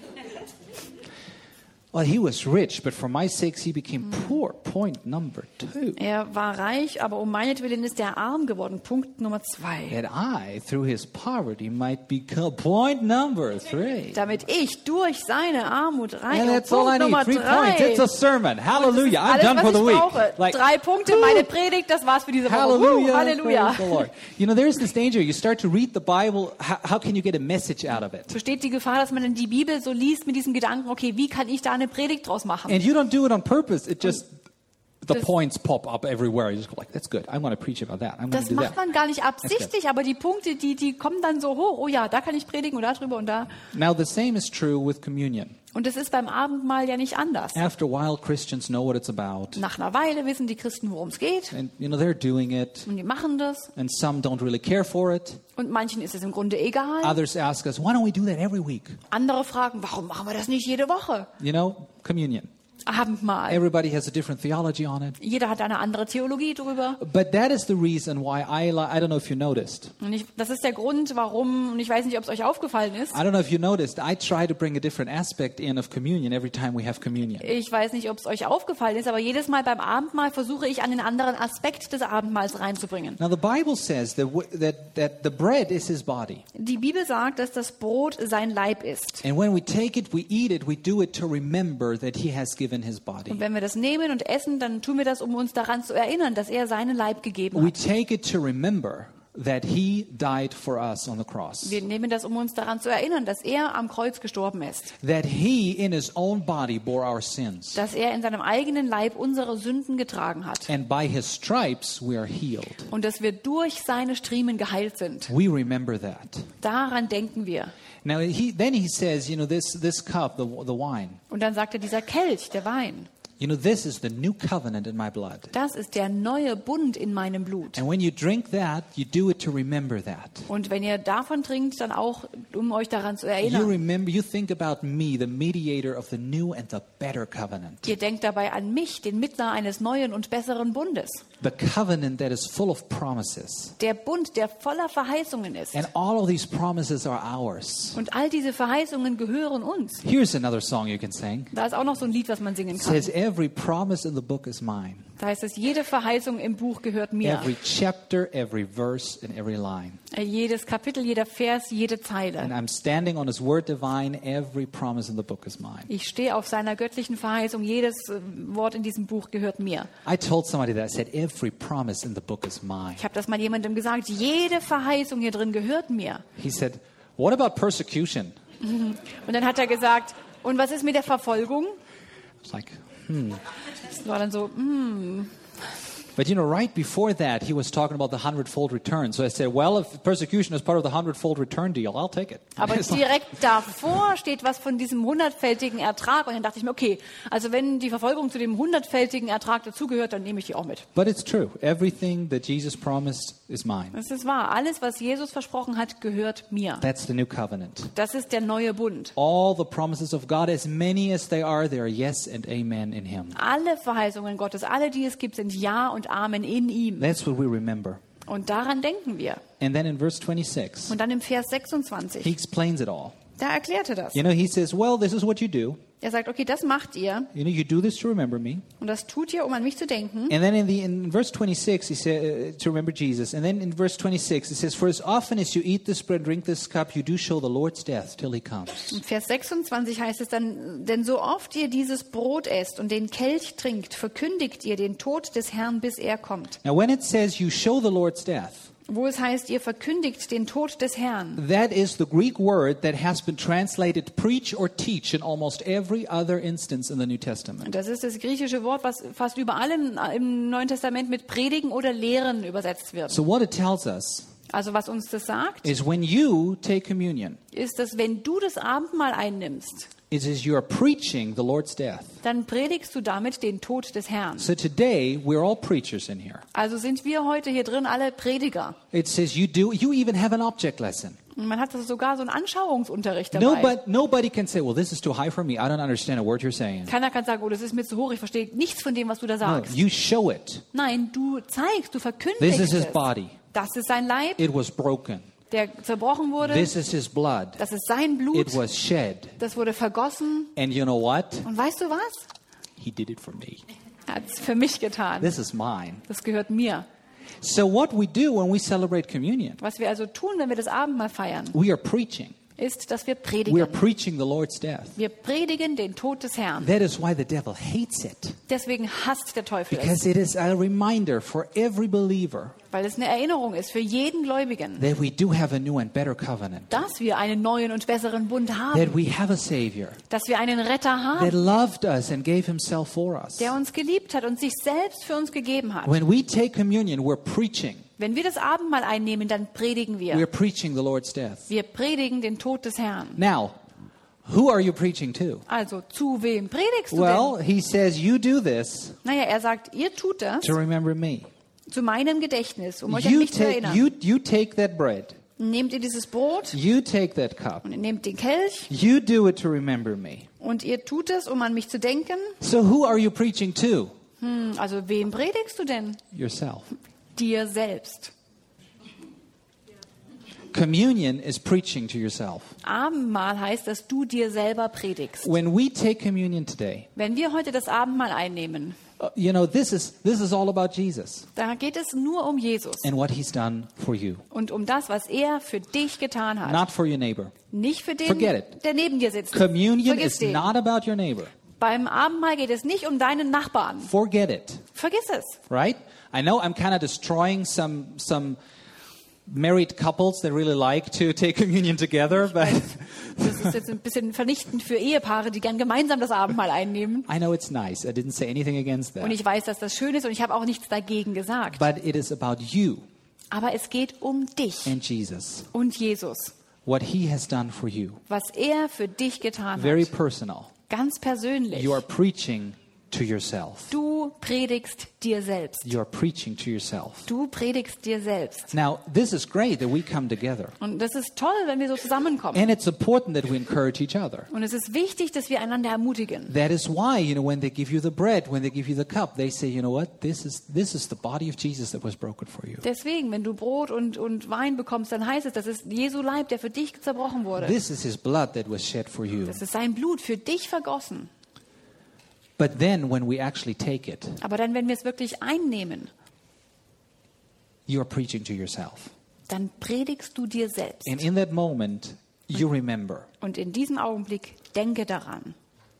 Well, he was rich, but for my sakes he became poor. Point number 2. Er war reich, aber um meinetwillen ist er arm geworden. Punkt Nummer 2. That I, through his poverty, might become. Point number 3. Damit ich durch seine Armut reich And werde. that's all I Punkt need. Nummer 3 points. It's 3. a sermon. Hallelujah. I'm Alles, done for was the ich week. brauche. Like, 3 Punkte, meine Predigt, das war's für diese Woche. hallelujah. Halleluja. Praise the Lord. You know, there's this danger. You start to read the Bible. How can you get a message out of it? Besteht die Gefahr, dass man dann die Bibel so liest mit diesem Gedanken, okay, wie kann ich da eine Predigt draus machen? And you don't do it on purpose. It just, the Das- points pop up everywhere. You just go like, that's good. I want to preach about that. I'm going Das to do macht that. man gar nicht absichtlich, aber die Punkte, die kommen dann so hoch. Oh ja, da kann ich predigen und da drüber und da. Now, the same is true with communion. Und es ist beim Abendmahl ja nicht anders. After a while, Christians know what it's about. Nach einer Weile wissen die Christen, worum es geht. And, you know, they're doing it. Und die machen das. And some don't really care for it. Und manchen ist es im Grunde egal. Others ask us, why don't we do that every week? Andere fragen, warum machen wir das nicht jede Woche? You know, communion. Abendmahl. Everybody has a different theology on it. Jeder hat eine andere Theologie drüber. But that is the reason why I don't know if you noticed. Und das ist der Grund, warum, und ich weiß nicht, ob es euch aufgefallen ist. I don't know if you noticed. I try to bring a different aspect in of communion every time we have communion. Ich weiß nicht, ob es euch aufgefallen ist, aber jedes Mal beim Abendmahl versuche ich, einen anderen Aspekt des Abendmahls reinzubringen. Now the Bible says that the bread is his body. Die Bibel sagt, dass das Brot sein Leib ist. And when we take it, we eat it, we do it to remember that he has given his body. Und wenn wir das nehmen und essen, dann tun wir das, um uns daran zu erinnern, dass er seinen Leib gegeben We hat. take it to remember that he died for us on the cross. Wir nehmen das, um uns daran zu erinnern, dass er am Kreuz gestorben ist. That he in his own body bore our sins. Dass er in seinem eigenen Leib unsere Sünden getragen hat. And by his stripes we are healed. Und dass wir durch seine Striemen geheilt sind. We remember that. Daran denken wir. Now then he says, you know, this cup, the wine, Und dann sagt er, dieser Kelch, der Wein, you know, this is the new covenant in my blood. das ist der neue Bund in meinem Blut. And when you drink that, you do it to remember that. Und wenn ihr davon trinkt, dann auch, um euch daran zu You erinnern. remember, you think about me, the mediator of the new and the better covenant. Ihr denkt dabei an mich, den Mittler eines neuen und besseren Bundes. The covenant that is full of promises. Der Bund, der voller Verheißungen ist. And all of these promises are ours. Und all diese Verheißungen gehören uns. Here's another song you can sing. Da ist auch noch so ein Lied, was man singen It kann. says, every promise in the book is mine. Da heißt es, jede Verheißung im Buch gehört mir. Every chapter, every verse, and every line. Jedes Kapitel, jeder Vers, jede And Zeile. I'm standing on his word divine. Every promise in the book is mine. Ich stehe auf seiner göttlichen Verheißung. Jedes Wort in diesem Buch gehört mir. I told somebody that. I said, every promise in the book is mine. Ich habe das mal jemandem gesagt. Jede Verheißung hier drin gehört mir. He said, what about persecution? Und dann hat er gesagt, und was ist mit der Verfolgung? It's like, Das war dann so, but you know, right before that, he was talking about the 100-fold return. So I said, well, if persecution is part of the 100-fold return deal, I'll take it. Aber It's like- direkt davor steht was von diesem 100-fältigen Ertrag. Und dann dachte ich mir, okay, also wenn die Verfolgung zu dem 100-fältigen Ertrag dazugehört, dann nehme ich die auch mit. But it's true. Everything that Jesus promised is mine. Das ist wahr. Alles, was Jesus versprochen hat, gehört mir. That's the new covenant. Das ist der neue Bund. All the promises of God, as many as they are yes and amen in Him. Alle Verheißungen Gottes, alle, die es gibt, sind Ja und Amen in ihm. That's what we remember. Und daran denken wir. And then in verse 26, Und dann im Vers he 26, explains it all. da erklärt er das. You know, he says, well, this is what you do. Er sagt, okay, das macht ihr. You know, you do this to remember me. Und das tut ihr, um an mich zu denken. And then in verse 26, he said, to remember Jesus. And then in verse 26, it says, for as often as you eat this bread and drink this cup, you do show the Lord's death till He comes. In Vers 26 heißt es dann, denn so oft ihr dieses Brot esst und den Kelch trinkt, verkündigt ihr den Tod des Herrn, bis er kommt. Now, when it says you show the Lord's death, Wo es heißt, ihr verkündigt den Tod des Herrn. that is the Greek word that has been translated preach or teach in almost every other instance in the New Testament. Und das ist das griechische Wort, was fast überall im Neuen Testament mit predigen oder lehren übersetzt wird. So what it tells us Also was uns das sagt, is when you take communion, ist, dass wenn du das Abendmahl einnimmst, it is you are preaching the Lord's death. dann predigst du damit den Tod des Herrn. So today, we're all preachers in here. Also sind wir heute hier drin alle Prediger. It says you even have an object lesson. Und man hat also sogar so einen Anschauungsunterricht dabei. Nobody can say, well, this is too high for me. I don't understand a word you're saying. Keiner kann sagen, oh, das ist mir zu hoch, ich verstehe nichts von dem, was du da No, sagst. you show it. Nein, du zeigst, du This verkündigst is His es. body. Das ist sein Leib, It was broken. der zerbrochen wurde. This is His blood. Das ist sein Blut, It was shed. das wurde vergossen. And you know what? Und weißt du was? He did it for me. Er hat es für mich getan. This is mine. Das gehört mir. So what we do when we celebrate communion, Was wir also tun, wenn wir das Abendmahl feiern, we are preaching. ist, dass wir We are predigen. preaching the Lord's death. Wir predigen den Tod des Herrn. That is why the devil hates it. Deswegen hasst der Teufel es, Because it is a reminder for every believer weil es eine Erinnerung ist für jeden Gläubigen, that we do have a new and better covenant. dass wir einen neuen und besseren Bund haben, That we have a Savior dass wir einen Retter that haben, loved us and gave Himself for us. der uns geliebt hat und sich selbst für uns gegeben hat. When we take communion, we're preaching. Wenn wir das Abendmahl einnehmen, dann predigen We're wir. preaching the Lord's death. Wir predigen den Tod des Herrn. Now, who are you preaching to? Also, zu wem predigst du Well, denn? He says, you do this Naja, er sagt, ihr tut das to remember me. zu meinem Gedächtnis, um euch an mich zu erinnern. You take that bread. Nehmt ihr dieses Brot You take that cup. und ihr nehmt den Kelch You do it to remember me. und ihr tut es, um an mich zu denken. So who are you preaching to? Also, wem predigst du denn? Yourself. Dir selbst. Communion is preaching to yourself. Abendmahl heißt, dass du dir selber predigst. When we take communion today, Wenn wir heute das Abendmahl einnehmen, you know, this is all about Jesus da geht es nur um Jesus and what He's done for you, und um das, was er für dich getan hat. not for your neighbor. Nicht für den, Forget it. der neben dir sitzt. Communion Vergiss is den. not about your neighbor. Beim Abendmahl geht es nicht um deinen Nachbarn. Forget it, Vergiss es. right? I know I'm kind of destroying some married couples that really like to take communion together, but Das ist jetzt ein bisschen vernichtend für Ehepaare, die gern gemeinsam das Abendmahl einnehmen. I know it's nice. I didn't say anything against Und that. ich weiß, dass das schön ist und ich habe auch nichts dagegen gesagt. But it is about you Aber es geht um dich and Jesus, und Jesus, what He has done for you. was er für dich getan Very hat. personal. Ganz persönlich. You are preaching to yourself. Du predigst dir selbst. You are preaching to yourself. Du predigst dir selbst. Now, this is great that we come together. Und das ist toll, wenn wir so zusammenkommen. And it's important that we encourage each other. Und es ist wichtig, dass wir einander ermutigen. That is why, you know, when they give you the bread, when they give you the cup, they say, you know what? This is the body of Jesus that was broken for you. Deswegen, wenn du Brot und Wein bekommst, dann heißt es, das ist Jesu Leib, der für dich zerbrochen wurde. This is His blood that was shed for you. Das ist sein Blut für dich vergossen. But then when we actually take it, Aber dann, wenn wir es wirklich einnehmen, you are preaching to yourself. dann predigst du dir selbst. And in that moment, you remember Und in diesem Augenblick denke daran.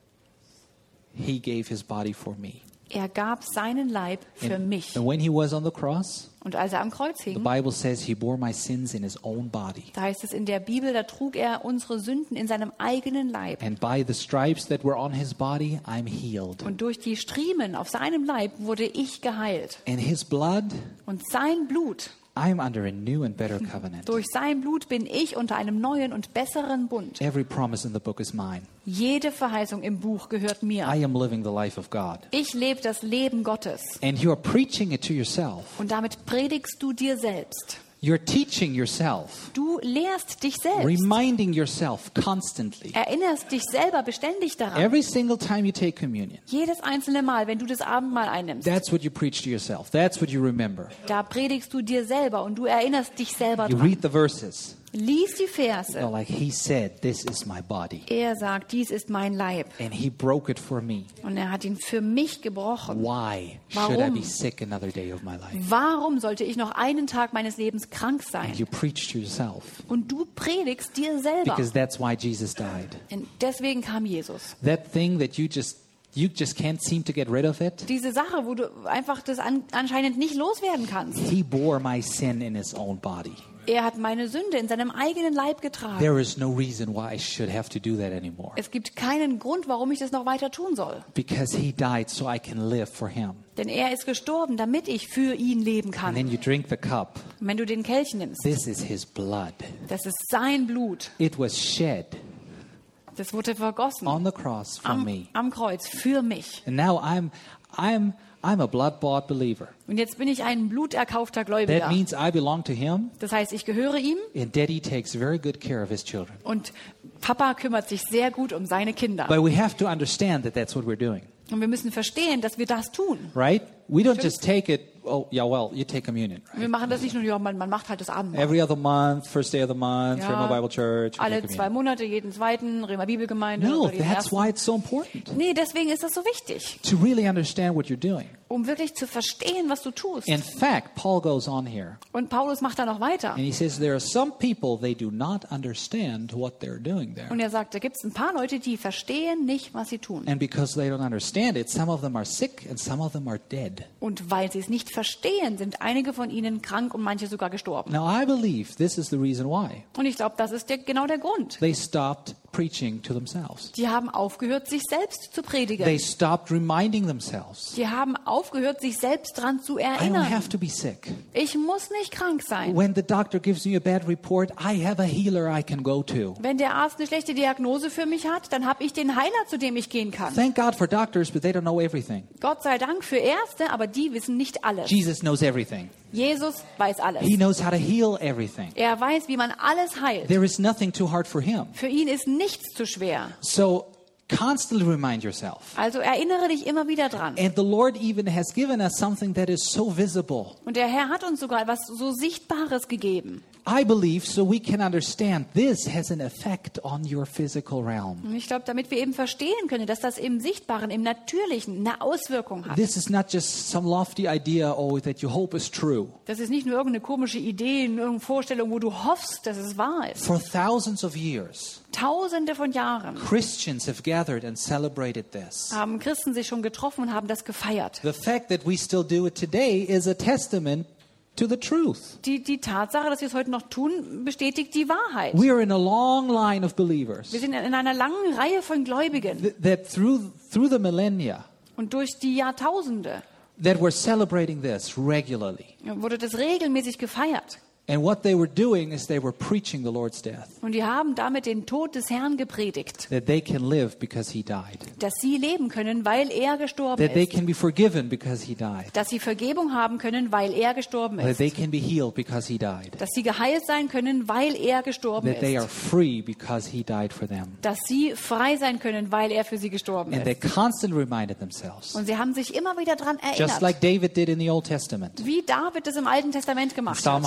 he gave his body for me. Er gab seinen Leib für mich. And when he was on the cross, Und als er am Kreuz the hing, Bible says he bore my sins in his own body. da heißt es in der Bibel, da trug er unsere Sünden in seinem eigenen Leib. And by the stripes that were on his body, I'm healed. Und durch die Striemen auf seinem Leib wurde ich geheilt. And his blood, Und sein Blut, I'm under a new and better covenant. durch sein Blut bin ich unter einem neuen und besseren Bund. Every promise in the book is mine. Jede Verheißung im Buch gehört mir. I am living the life of God. Ich lebe das Leben Gottes. And you are preaching it to yourself. Und damit predigst du dir selbst. You're teaching yourself, Du lehrst dich selbst. reminding yourself constantly. Erinnerst dich selber beständig daran. Every single time you take communion, Jedes einzelne Mal, wenn du das Abendmahl einnimmst, that's what you preach to yourself. That's what you remember. da predigst du dir selber und du erinnerst dich selber You dran. read the verses. Lies die Verse. Like he said, this is my body. Er sagt, dies ist mein Leib. And he broke it for me. Und er hat ihn für mich gebrochen. Why should I Warum? be sick another day of my life? Warum sollte ich noch einen Tag meines Lebens krank And sein? you preach to yourself. Und du predigst dir selber. Because that's why Jesus died. Und deswegen kam Jesus. That thing that you just can't seem to get rid of it. Diese Sache, wo du einfach das anscheinend nicht loswerden kannst. He bore my sin in his own body. Er hat meine Sünde in seinem eigenen Leib getragen. There is no reason why I should have to do that anymore. Es gibt keinen Grund, warum ich das noch weiter tun soll. Because he died so I can live for him. Denn er ist gestorben, damit ich für ihn leben And kann. then you drink the cup. Und wenn du den Kelch nimmst, This is his blood. das ist sein Blut. It was shed Das wurde vergossen on the cross for me. am Kreuz für mich. And now I'm a blood-bought believer. Und jetzt bin ich ein bluterkaufter That Gläubiger. means I belong to him, Das heißt, ich gehöre ihm and Daddy takes very good care of his children. und Papa kümmert sich sehr gut um seine Kinder. But we have to understand that that's what we're doing, Und wir müssen verstehen, dass wir das tun. right? We don't just take it, oh, yeah, well, you take communion, Wir right? machen das nicht nur, ja, man macht halt das Abendmahl. Every other month, first day of the month, Ja, Rhema Bible Church, we alle take 2 communion. Monate, jeden zweiten, Rhema Bibelgemeinde. No, oder jeden that's ersten. why it's so important Nee, deswegen ist das so wichtig, to really understand what you're doing. um wirklich zu verstehen, was du tust. In fact, Paul goes on here, Und Paulus macht da noch weiter. and he says there are some people, they do not understand what they're doing there. Und er sagt, da gibt es ein paar Leute, die verstehen nicht, was sie tun. And because they don't understand it, some of them are sick and some of them are dead. Und weil sie es nicht verstehen, sind einige von ihnen krank und manche sogar gestorben. Now, I believe this is the reason why. Und ich glaube, das ist genau der Grund. They stopped preaching to themselves. Die haben aufgehört, sich selbst zu They predigen. stopped reminding themselves, Die haben aufgehört, sich selbst dran zu I don't erinnern. have to be sick. Ich muss nicht krank sein. When the doctor gives me a bad report, I have a healer I can go to. Wenn der Arzt eine schlechte Diagnose für mich hat, dann habe ich den Heiler, zu dem ich gehen kann. Thank God for doctors, but they don't know everything. Gott sei Dank für Ärzte, aber die wissen nicht alles. Jesus knows everything. Jesus weiß alles. He knows how to heal everything. Er weiß, wie man alles heilt. There is nothing too hard for him. Für ihn ist nichts zu schwer. So constantly remind yourself. Also erinnere dich immer wieder dran. And the Lord even has given us something that is so visible. Und der Herr hat uns sogar etwas so Sichtbares gegeben. I believe so we can understand this has an effect on your physical realm. Und ich glaube, damit wir eben verstehen können, dass das im Sichtbaren, im Natürlichen eine Auswirkung hat. This is not just some lofty idea, oh, that you hope is true. Das ist nicht nur irgendeine komische Idee, irgendeine Vorstellung, wo du hoffst, dass es wahr ist. For thousands of years, Tausende von Jahren Christians have gathered and celebrated this. haben Christen sich schon getroffen und haben das gefeiert. The fact that we still do it today is a testament to the truth. Die Tatsache, dass wir es heute noch tun, bestätigt die Wahrheit. We are in a long line of believers Wir sind in einer langen Reihe von Gläubigen that through the millennia und durch die Jahrtausende that were celebrating this regularly. wurde das regelmäßig gefeiert. And what they were doing is they were preaching the Lord's death, Und die haben damit den Tod des Herrn gepredigt, that they can live because he died, dass sie leben können, weil er gestorben that they ist, can be forgiven because he died, dass sie Vergebung haben können, weil er gestorben that ist, they can be healed because he died, dass sie geheilt sein können, weil er gestorben that they are ist, free because he died for them. dass sie frei sein können, weil er für sie gestorben And they ist. constantly reminded themselves, Und sie haben sich immer wieder daran just erinnert, like David did in the Old Testament. wie David es im Alten Testament gemacht Psalm hat. 103,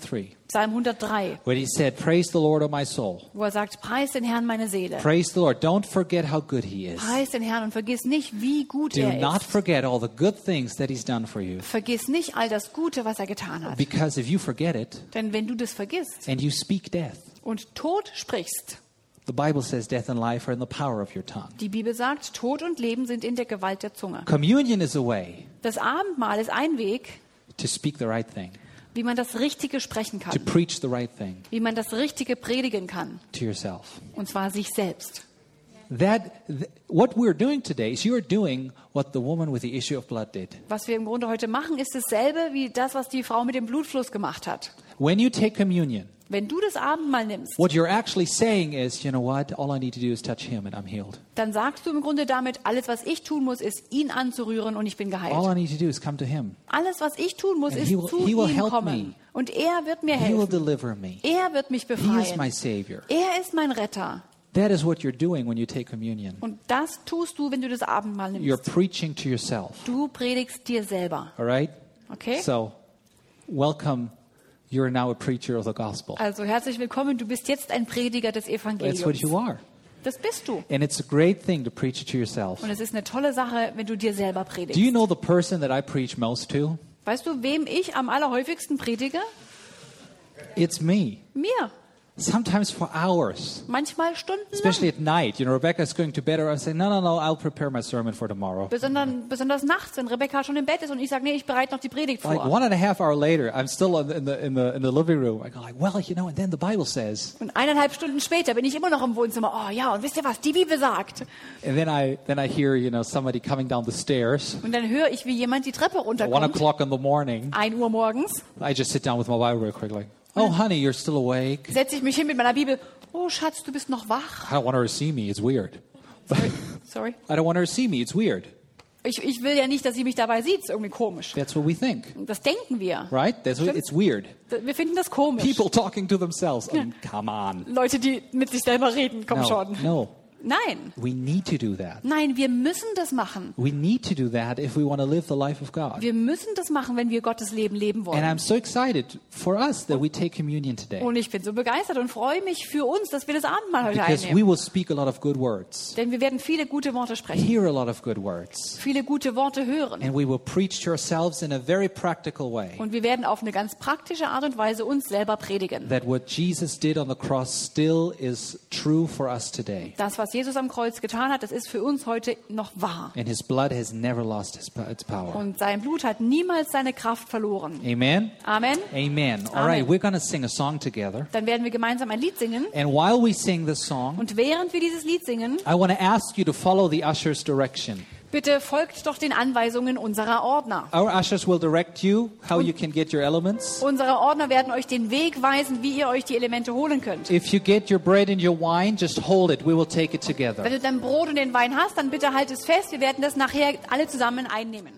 103, Psalm 103, where he said, "Praise the Lord, O my soul. wo er sagt, preis den Herrn meine Seele. Praise the Lord. Don't forget how good he is. Preis den Herrn und vergiss nicht, wie gut Do er not ist. forget all the good things that he's done for you. Vergiss nicht all das Gute, was er getan hat. Because if you forget it Denn wenn du das vergisst and you speak death, und Tod sprichst, the Bible says death and life are in the power of your tongue." die Bibel sagt, Tod und Leben sind in der Gewalt der Zunge. Communion is a way Das Abendmahl ist ein Weg, to speak the right thing, wie man das Richtige sprechen to kann, preach the right thing wie man das Richtige predigen kann, to yourself. und zwar sich selbst. What we're doing today is you're doing what the woman with the issue of blood did. Was wir im Grunde heute machen, ist dasselbe wie das, was die Frau mit dem Blutfluss gemacht hat. When you take communion, Wenn du das Abendmahl nimmst, what you're actually saying is, you know what, all I need to do is touch him and I'm healed. dann sagst du im Grunde damit, alles, was ich tun muss, ist, ihn anzurühren und ich bin All geheilt. I need to do is come to him. Alles, was ich tun muss, And ist he will- zu he will ihm help kommen. me. Und er wird mir He will helfen. deliver me. Er wird mich He is my befreien. Savior. Er ist mein Retter. That is what you're doing when you take communion. Und das tust du, wenn du das Abendmahl You're nimmst. preaching to yourself. Du predigst dir selber. All right? Okay? So, welcome. You're now a preacher of the gospel. Also herzlich willkommen. Du bist jetzt ein Prediger des That's what Evangeliums. you are. Das bist du. And it's a great thing to preach it to yourself. Und es ist eine tolle Sache, wenn du dir selber Do predigst. you know the person that I preach most to? Weißt du, wem ich am allerhäufigsten predige? It's me. Mir. Sometimes for hours. Manchmal stundenlang. Especially at night. You know, Rebecca's going to bed, or I say, no, I'll prepare my sermon for tomorrow. Besonders nachts, wenn Rebecca schon im Bett ist und ich sage, nee, ich bereite noch die Predigt Like vor. 1.5 hours later, I'm still in the living room. I go like, well, you know, and then the Bible says, Und 1,5 Stunden später bin ich immer noch im Wohnzimmer. Oh ja, und wisst ihr was, die Bibel sagt. and then I hear, you know, somebody coming down the stairs. Und dann höre ich, wie jemand die Treppe At 1 runterkommt. o'clock in the morning, 1 Uhr morgens. I just sit down with my Bible real quick, like, oh, honey, you're still awake. Setze ich mich hin mit meiner Bibel. Oh, Schatz, du bist noch wach. I don't want her to see me. It's weird. Sorry. I don't want her to see me. It's weird. Ich will ja nicht, dass sie mich dabei sieht. Ist irgendwie komisch. That's what we think, Das denken wir. right? It's weird. Wir finden das komisch. People talking to themselves. I mean, come on. Leute, die mit sich selber reden, komm schon. No. Nein. We need to do that. Nein, wir müssen das machen. We need to do that if we want to live the life of God. Wir müssen das machen, wenn wir Gottes Leben leben And I'm wollen. so excited for us that we take communion today. Und ich bin so begeistert und freue mich für uns, dass wir das Abendmahl heute Because we einnehmen. will speak a lot of good words, Denn wir werden viele gute Worte sprechen, hear a lot of good words, viele gute Worte hören. and we will preach to ourselves in a very practical way Und wir werden auf eine ganz praktische Art und Weise uns selber predigen. that what Jesus did on the cross still is true for us today. Das, was Jesus am Kreuz getan hat, das ist für uns heute noch wahr. And his blood has never lost its power. Und sein Blut hat niemals seine Kraft verloren. Amen? Amen. Amen. All right, we're going to sing a song together. Dann werden wir gemeinsam ein Lied singen. And while we sing this song, Und während wir dieses Lied singen, I want to ask you to follow the usher's direction. bitte folgt doch den Anweisungen unserer Ordner. Our ushers will direct you how you can get your elements. Unsere Ordner werden euch den Weg weisen, wie ihr euch die Elemente holen könnt. If you get your bread and your wine, just hold it. We will take it Wenn together. du dein Brot und den Wein hast, dann bitte halt es fest. Wir werden das nachher alle zusammen einnehmen.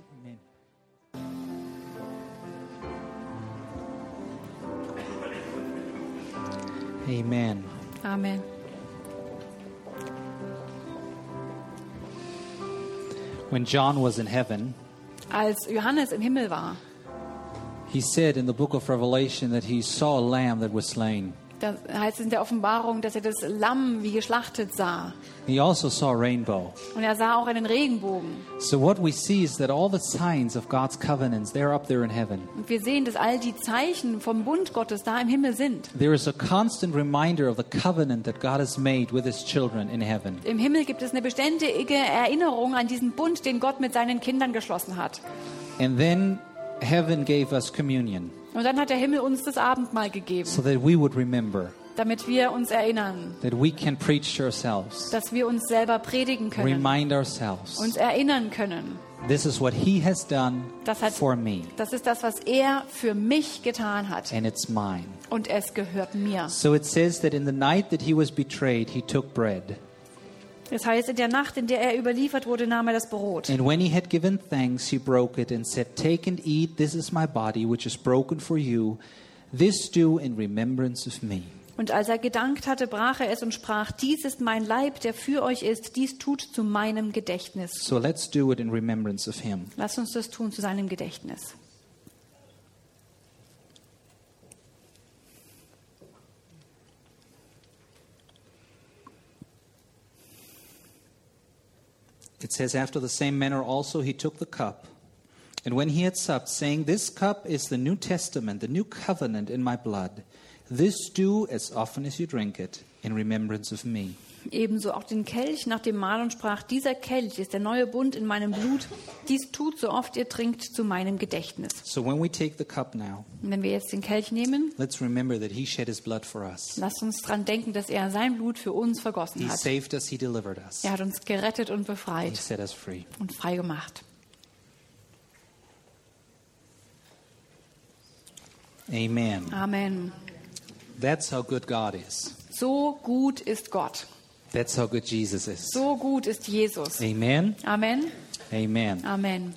Amen. Amen. When John was in heaven, Als Johannes im Himmel war, he said in the book of Revelation that he saw a lamb that was slain. da heißt es in der Offenbarung, dass er das Lamm wie geschlachtet sah. He also saw a rainbow. Und er sah auch einen Regenbogen. So what we see is that all the signs of God's covenants, they're up there in heaven. Und wir sehen, dass all die Zeichen vom Bund Gottes da im Himmel sind. There is a constant reminder of the covenant that God has made with his children in heaven. Im Himmel gibt es eine beständige Erinnerung an diesen Bund, den Gott mit seinen Kindern geschlossen hat. And then heaven gave us communion Und dann hat der Himmel uns das Abendmahl gegeben, so that we would remember, damit wir uns erinnern, that we can preach to ourselves, dass wir uns selber predigen können, remind ourselves. uns erinnern können. This is what he has done Das hat- for me, Das ist das, was er für mich getan hat. and it's mine. Und es gehört mir. So it says that in the night that he was betrayed, he took bread. Das heißt, in der Nacht, in der er überliefert wurde, nahm er das Brot. And when he had given thanks, he broke it and said, "Take and eat, this is my body, which is broken for you. This do in remembrance of me." Und als er gedankt hatte, brach er es und sprach, dies ist mein Leib, der für euch ist, dies tut zu meinem Gedächtnis. So let's do it in remembrance of him. Lasst uns das tun zu seinem Gedächtnis. It says, after the same manner also he took the cup. And when he had supped, saying, This cup is the New Testament, the new covenant in my blood. This do as often as you drink it, in remembrance of me. Ebenso auch den Kelch nach dem Mahl und sprach, dieser Kelch ist der neue Bund in meinem Blut. Dies tut, so oft ihr trinkt, zu meinem Gedächtnis. So when we take the cup now, Und wenn wir jetzt den Kelch nehmen, let's remember that he shed his blood for us. lasst uns dran denken, dass er sein Blut für uns vergossen He hat. saved us, he delivered us. Er hat uns gerettet und He befreit set us free. und frei gemacht. Amen. Amen. That's how good God is. So gut ist Gott. That's how good Jesus is. So gut ist Jesus. Amen. Amen. Amen. Amen.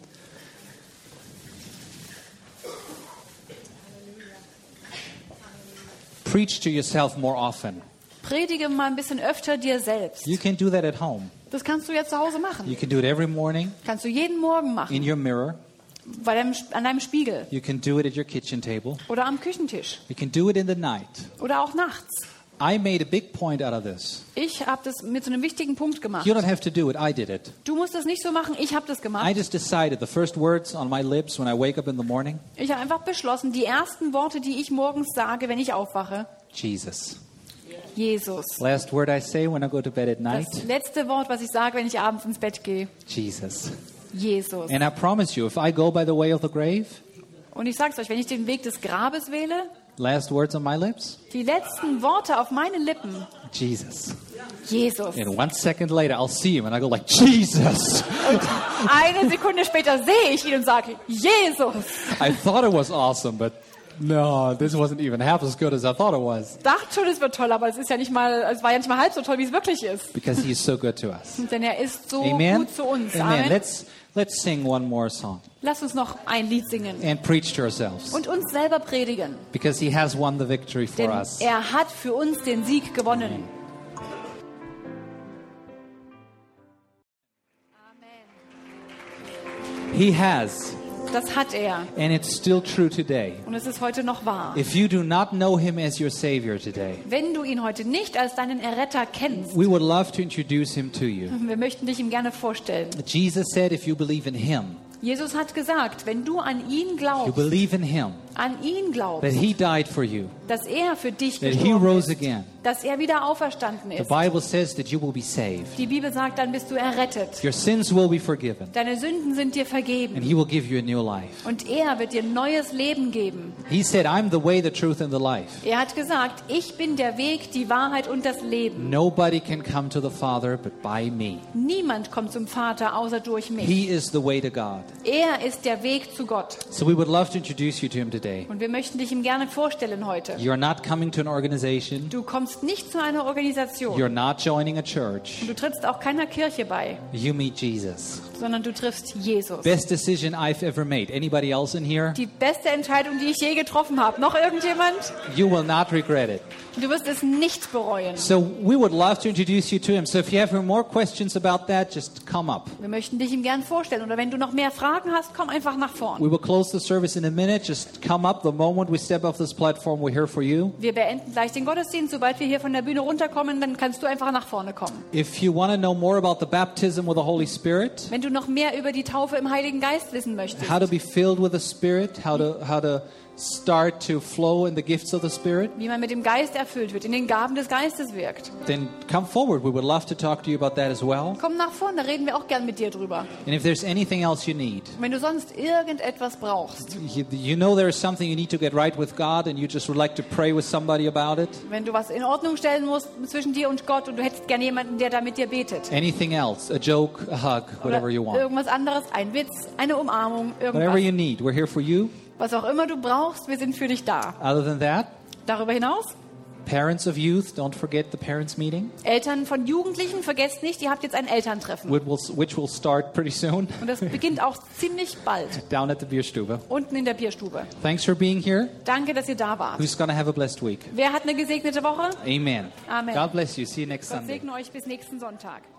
Preach to yourself more often. Predige mal ein bisschen öfter dir selbst. You can do that at home. Das kannst du jetzt zu Hause machen. You can do it every morning Kannst du jeden Morgen machen. in your mirror. An deinem Spiegel. You can do it at your kitchen table. Oder am Küchentisch. You can do it in the night. Oder auch nachts. I made a big point out of this. Ich habe das mit so einem wichtigen Punkt gemacht. You don't have to do it. I did it. Du musst das nicht so machen, ich habe das I gemacht. just decided the first words on my lips when I wake up in the morning, Ich habe einfach beschlossen, die ersten Worte, die ich morgens sage, wenn ich aufwache, Jesus. Jesus. Last word I say when I go to bed at night, Das letzte Wort, was ich sage, wenn ich abends ins Bett gehe, Jesus. Jesus. And I promise you, if I go by the way of the grave, Und ich sage es euch, wenn ich den Weg des Grabes wähle, last words on my lips, die letzten Worte auf meine Lippen, Jesus. Jesus. And 1 second later, I'll see him and I go like, Jesus. Eine Sekunde später sehe ich ihn und sage, Jesus. I thought it was awesome, but no, this wasn't even half as good as I thought it was. Dachte schon, es wird toll, aber es war ja nicht mal halb so toll, wie es wirklich ist. Because he is so good to us. Denn er ist so Amen. gut zu uns. Amen. Amen. Let's sing one more song Lass uns noch ein Lied singen and preach to ourselves. und uns selber predigen. Because he has won the victory for Denn us. er hat für uns den Sieg gewonnen. He has. Das hat er. And it's still true today. Und es ist heute noch wahr. If you do not know him as your Savior today, Wenn du ihn heute nicht als deinen Erretter kennst, we would love to introduce him to you. wir möchten dich ihm gerne vorstellen. Jesus said, if you believe in him, Jesus hat gesagt, wenn du an ihn you glaubst, believe in him, that glaubst, he died for you, dass er für dich that he gestorben rose ist, again. dass er wieder auferstanden The ist. Bible says that you will be saved. Die Bibel sagt, dann bist du errettet. Your sins will be forgiven. Deine Sünden sind dir And vergeben. he will give you a new life. Und er wird dir neues Leben geben. He said, I'm the way, the truth, and the life. Er hat gesagt, ich bin der Weg, die Wahrheit und das Leben. Nobody can come to the Father but by me. Niemand kommt zum Vater außer durch mich. He is the way to God. Er ist der Weg zu Gott. So we would love to introduce you to him today. Und wir möchten dich ihm gerne vorstellen heute. You're not coming to an organization. Du kommst nicht zu einer Organisation. You're not joining a church. Du trittst auch keiner Kirche bei, You meet Jesus. sondern du triffst Jesus. Best decision I've ever made. Anybody else in here? Die beste Entscheidung, die ich je getroffen habe. Noch irgendjemand? You will not regret it. Du wirst es nicht bereuen. So we would love to introduce you to him. So if you have more questions about that, just come up. Wir möchten dich ihm gern vorstellen. Oder wenn du noch mehr Fragen hast, komm einfach nach vorn. We will close the service in a minute. Just come up. The moment we step off this platform, we're here for you. Wir beenden gleich den Gottesdienst. Sobald wir hier von der Bühne runterkommen, dann kannst du einfach nach vorne kommen. If you want to know more about the baptism with the Holy Spirit, Wenn du noch mehr über die Taufe im Heiligen Geist wissen möchtest, how to be filled with the Spirit, how to start to flow in the gifts of the Spirit, wie man mit dem Geist erfüllt wird, in den Gaben des Geistes wirkt, then come forward. We would love to talk to you about that as well. komm nach vorne, da reden wir auch gern mit dir drüber. And if there's anything else you need, Wenn du sonst irgendetwas brauchst, you know there is something you need to get right with God and you just would like to pray with somebody about it. wenn du was in Ordnung stellen musst zwischen dir und Gott und du hättest gern jemanden, der da mit dir betet. Anything else, a joke, a hug, Oder whatever you want. irgendwas anderes, ein Witz, eine Umarmung, Whatever irgendwas. you need, we're here for you. Was auch immer du brauchst, wir sind für dich da. Other than that, Darüber hinaus, parents of youth, don't forget the parents meeting, Eltern von Jugendlichen, vergesst nicht, ihr habt jetzt ein Elterntreffen. which will start pretty soon Und das beginnt auch ziemlich bald, down at the Bierstube. unten in der Bierstube. Thanks for being here. Danke, dass ihr da wart. Who's going to have a blessed week? Wer hat eine gesegnete Woche? Amen. Amen. God bless you. See you next Gott Sunday. segne euch bis nächsten Sonntag.